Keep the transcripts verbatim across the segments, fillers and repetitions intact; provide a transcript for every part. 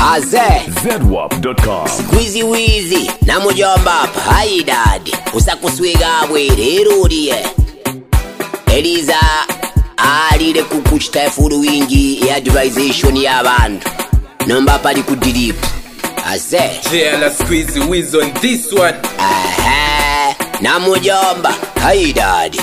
Aze zedwap dot com. Squeezy Weezy na mujomba hapa. Hai dadi usakuswiga bwereruriye Eliza alire kukuchita furu wingi ya advisation y'abantu nomba pali ku drip. Aze Jela Squeezy Weezy on this one. aha na mujomba. Hai dadi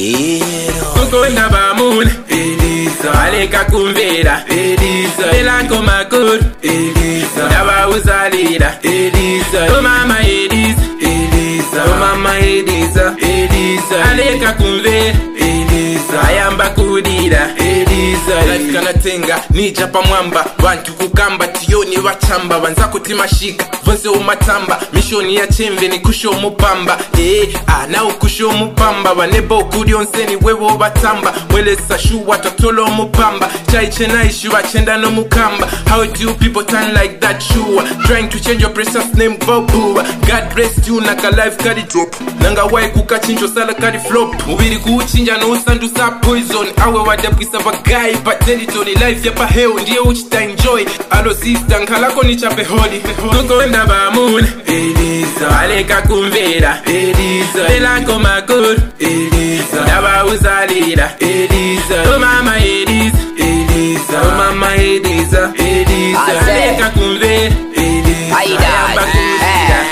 hero Kukonda bamune Eliza aleka kumvera Eliza elanko makuru Eliza Daba uzalira Eliza Oh mama Eliza Eliza Oh mama Eliza Eliza aleka kumvera Eliza ayamba kudira Eliza life kanatenga nija pamwamba bantu kukamba tioni wachamba banza kutimashika vonse umatamba mishoni ya chemve ni kusho mupamba eh ah na ukusho mupamba banebo kuri onseni wewo batamba mwele sashuwa totolo mupamba chai chena ishu bachenda no mukamba. How do people turn like that sure trying to change your precious name Bobu. God bless you naka life kari drop nanga wai kukachinjo sala kari flop mubiri kuchinja no usandu sa poison awe wadabwisa bagai but territory life yapa heo ndiye uchita enjoy alo sister nkalako ni chape holi kukonda bamune Eliza aleka kumvera Eliza elanko makuru Eliza daba uzalira Eliza Oh mama Eliza Eliza Oh mama Eliza Eliza aleka kumvera Eliza ayamba kudira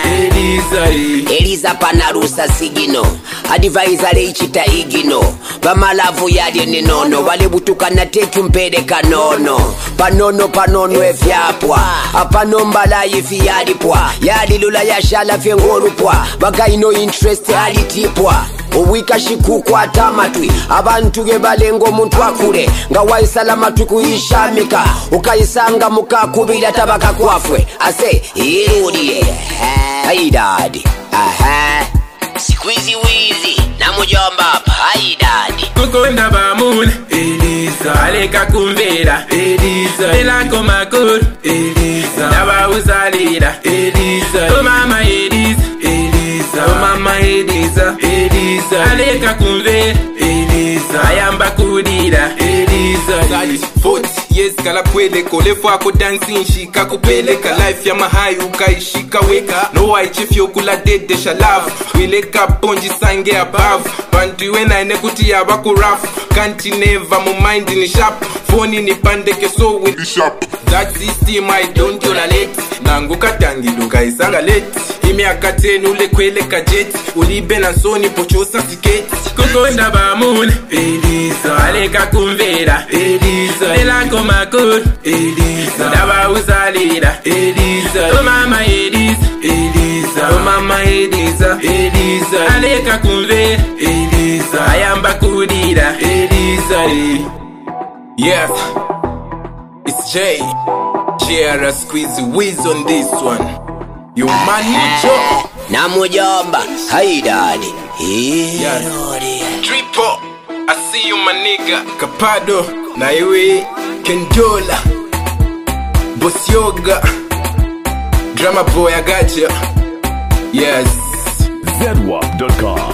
Eliza Eliza panarusa sigino advisor ichita igino bamalavu yalye nenono bale butukana tetu mpeleka nono panono panono efyapwa apanombala yifi yalipwa yalilula yashala fyengolupwa bagaino interest alitipwa uwika shikuku atamatwi abantu ge balengo muntu akule nga waisala matwi kuishamika ukayisanga mukakubira tabaka kwafwe ase iruriye hai dadi aha Squeezy Weezy na mujomba hapa. Hai dadi kukonda bamune Eliza aleka kumvera Eliza elanko makuru Eliza daba uzalira Eliza Oh mama Eliza Eliza Oh mama Eliza Eliza aleka kumvera Eliza ayamba kudira Eliza forty years kala pwele kole fwako dancing shika kupeleka life ya mahai ukaishika weka no waichifyo kula dede shalavu wileka ponji sange above bantu wena ine kuti ya baku rough can't never mu mind ni sharp phone ni pandeke so with sharp that system I don't tolerate nangu katangilu kaisanga late imi akatenu ule kwele kajet ulibe na soni pochosa tiketi kukonda bamune Eliza aleka kumvera Eliza elanko makuru Eliza daba uzalira Eliza Oh mama Eliza Eliza Oh mama Eliza Eliza aleka kumvera Eliza ayamba kudira Eliza yes it's J Jera Squeezy Weezy on this one you man mucho na mujomba. Hai dadi yes. Triple I see you my nigga Kapado na iwe Kenjola Boss Yoga Drama Boy I got ya yes zedwap dot com.